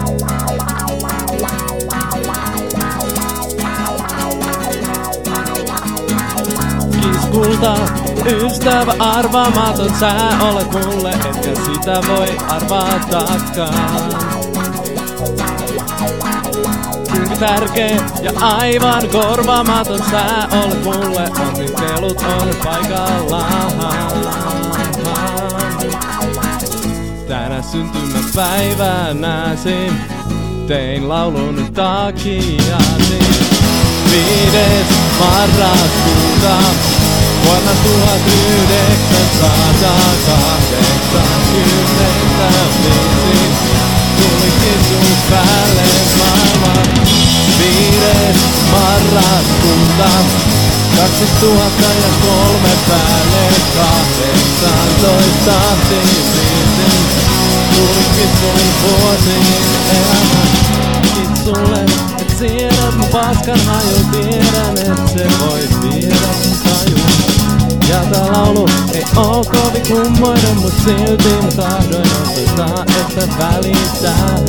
Kiskulta, ystävä arvaamaton, sä olet mulle, etkä sitä voi arvatakaan. Kuinka tärkeä ja aivan korvaamaton, sä olet mulle, onnittelut on paikallaan. Tänä syntymäpäivänäsi tein laulun takiasi. 5. marraskuuta vuonna 1985 tulikin sun päälle maailman. 5. marraskuuta 2003 päälle 18 tulikin sun vuosiin elämä. Kiitos sulle, et siedät mun paskan hajun. Tiedän, et se voi viedä mun tajun. Ja tää laulu ei oo kovin kummoinen, mut silti mä tahdoin osoittaa, että välitään.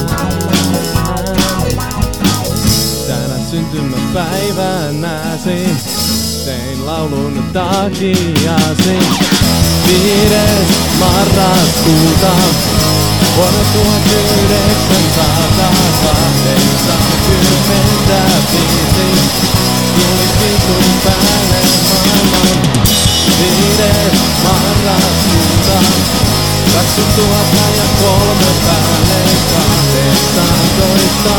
Tänä syntymäpäivänäsi tein laulun takiasi. 5. marraskuuta vuonna 1985 tulikin sun päälle maailman. 5. marraskuuta 2003 päälle 18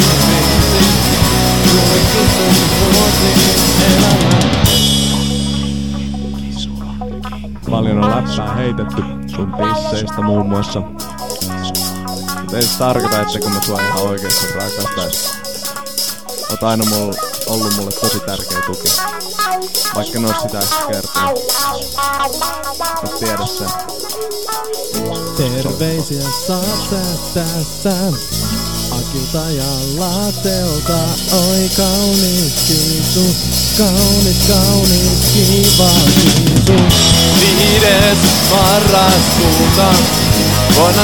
tulikin sun vuosiin elämään. Paljon on läppää heitetty sun pisseistä muun muassa. Mut ei se tarkoita, etteikö mä sua ihan oikeesti rakastais. Oot aina ollut mulle tosi tärkeä tuki. Vaikka en oo sitä ehkä kertoa. Mut tiedä sen. Terveisiä saat tästä Akilta ja Latelta. Oi kaunis kiisu, kaunis kiva kiisu. 5. marraskuuta vuonna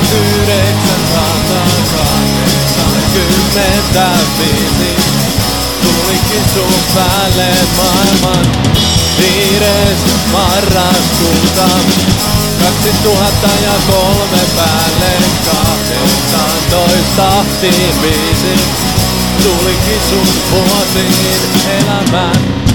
1985 tulikin sun päälle maailman. 5. marraskuuta 2003 päälle 18 tulikin sun vuosiin elämään.